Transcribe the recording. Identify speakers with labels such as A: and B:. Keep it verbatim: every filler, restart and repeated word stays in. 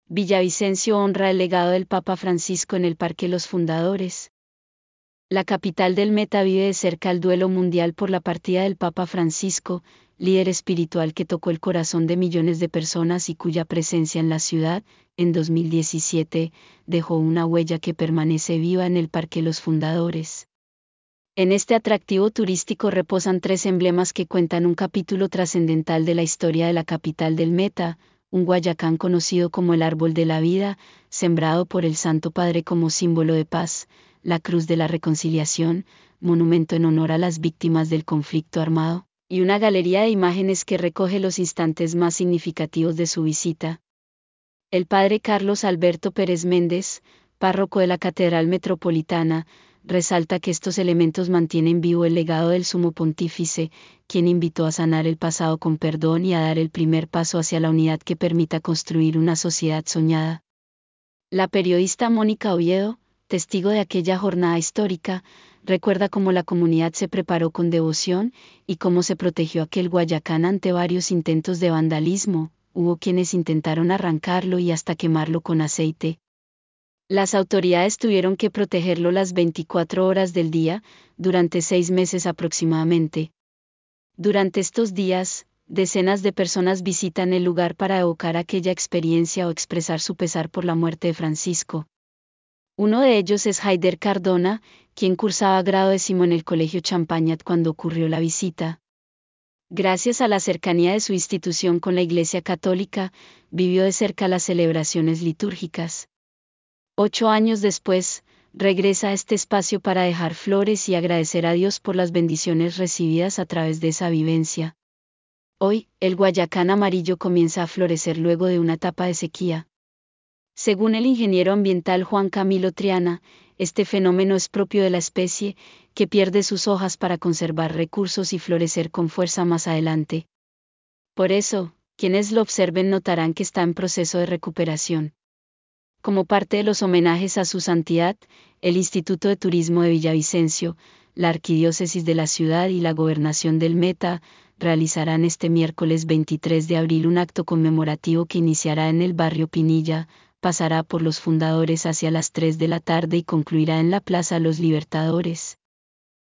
A: Villavicencio honra el legado del Papa Francisco en el Parque Los Fundadores. La capital del Meta vive de cerca el duelo mundial por la partida del Papa Francisco, líder espiritual que tocó el corazón de millones de personas y cuya presencia en la ciudad, en dos mil diecisiete, dejó una huella que permanece viva en el Parque Los Fundadores. En este atractivo turístico reposan tres emblemas que cuentan un capítulo trascendental de la historia de la capital del Meta, un guayacán conocido como el Árbol de la Vida, sembrado por el Santo Padre como símbolo de paz, la Cruz de la Reconciliación, monumento en honor a las víctimas del conflicto armado, y una galería de imágenes que recoge los instantes más significativos de su visita. El padre Carlos Alberto Pérez Méndez, párroco de la Catedral Metropolitana, resalta que estos elementos mantienen vivo el legado del Sumo Pontífice, quien invitó a sanar el pasado con perdón y a dar el primer paso hacia la unidad que permita construir una sociedad soñada. La periodista Mónica Oviedo, testigo de aquella jornada histórica, recuerda cómo la comunidad se preparó con devoción y cómo se protegió aquel guayacán ante varios intentos de vandalismo. Hubo quienes intentaron arrancarlo y hasta quemarlo con aceite. Las autoridades tuvieron que protegerlo las veinticuatro horas del día, durante seis meses aproximadamente. Durante estos días, decenas de personas visitan el lugar para evocar aquella experiencia o expresar su pesar por la muerte de Francisco. Uno de ellos es Haider Cardona, quien cursaba grado décimo en el Colegio Champagnat cuando ocurrió la visita. Gracias a la cercanía de su institución con la Iglesia Católica, vivió de cerca las celebraciones litúrgicas. Ocho años después, regresa a este espacio para dejar flores y agradecer a Dios por las bendiciones recibidas a través de esa vivencia. Hoy, el guayacán amarillo comienza a florecer luego de una etapa de sequía. Según el ingeniero ambiental Juan Camilo Triana, este fenómeno es propio de la especie, que pierde sus hojas para conservar recursos y florecer con fuerza más adelante. Por eso, quienes lo observen notarán que está en proceso de recuperación. Como parte de los homenajes a su santidad, el Instituto de Turismo de Villavicencio, la Arquidiócesis de la ciudad y la Gobernación del Meta realizarán este miércoles veintitrés de abril un acto conmemorativo que iniciará en el barrio Pinilla, pasará por Los Fundadores hacia las tres de la tarde y concluirá en la Plaza Los Libertadores.